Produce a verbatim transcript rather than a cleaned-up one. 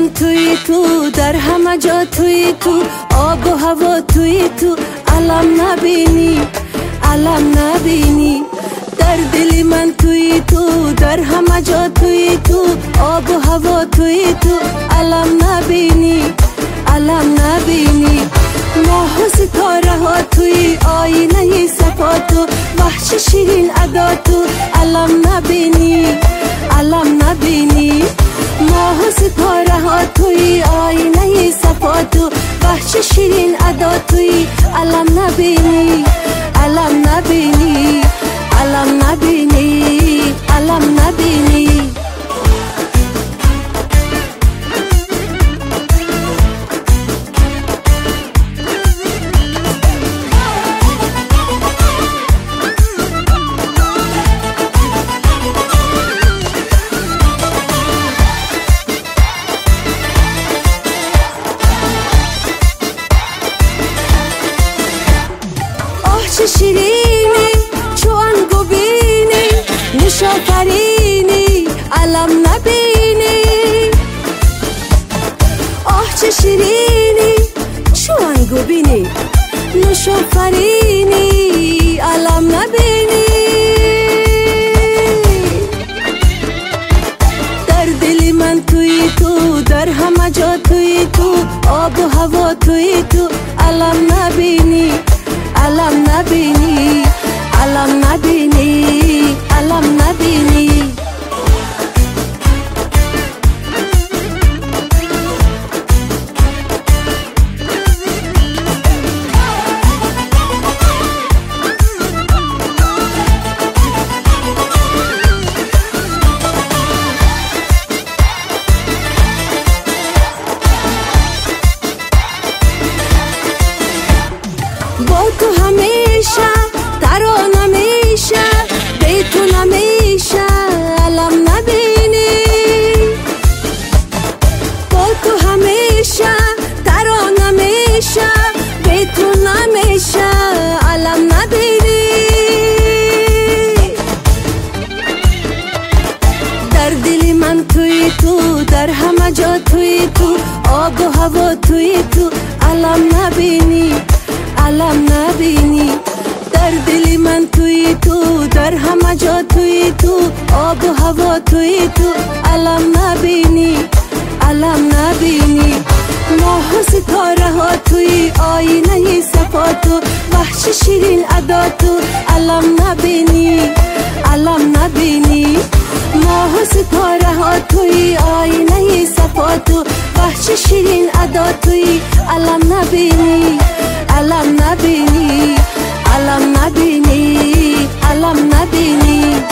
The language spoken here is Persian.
من توی تو، در همه جا توی تو، آب و هوا توی تو، علم نبینی علم نبینی. در دل من توی تو، در همه جا توی تو، آب و هوا توی تو، علم نبینی علم نبینی. ماه و ستاره ها توی آینه صفا تو، وحش شیرین ادا تو، علم نبینی علم نبینی. ماه و ستاره ها توی آینه صفا تو، وحش شیرین ادا توی، علم نبینی علم نبینی علم نبینی علم نبینی. چه شیرینی چو انگو بینی، نوش آفرینی علم نبینی. آه چه شیرینی چو انگو بینی، نوش آفرینی علم نبینی. در دل من توی تو، در همه جا توی تو، آب و هوا توی تو، علم نبینی علم نبینی علم نبینی علم نبینی. با تو همیشه ترانه میشه، بی تو نمیشه علم نبینی. با تو همیشه ترانه میشه، بی تو نمیشه علم نبینی. در دل من توی تو، در همه جا توی تو، آب و هوا توی تو، علم نبینی علم نبینی. در دل من توی تو، در همه جا توی تو، آب و هوا توی تو، علم نبینی علم نبینی. ماه و ستاره ها توی آینه صفا تو، وحش شیرین ادا تو، علم نبینی علم نبینی. ماه و ستاره ها توی آینه صفا تو، وحش شیرین ادا توی، علم نبینی علم نبینی علم نبینی علم نبینی.